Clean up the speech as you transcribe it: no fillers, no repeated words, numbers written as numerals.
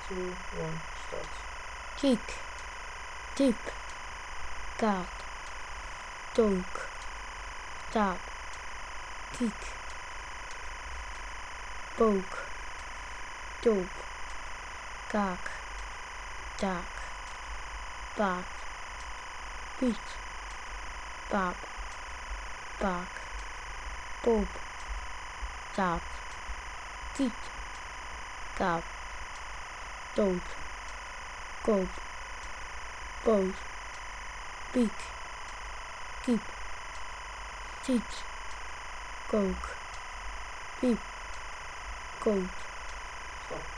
2, 1, start. Kiek, diep, kaat, took, taap, kiek, pook, toop, kaak, taak, paat, piet, paap, paak, poop, taat, tiet, kaap, toot, koop, poot, piek, kiep, tiet, kook, piep, koot. Stop.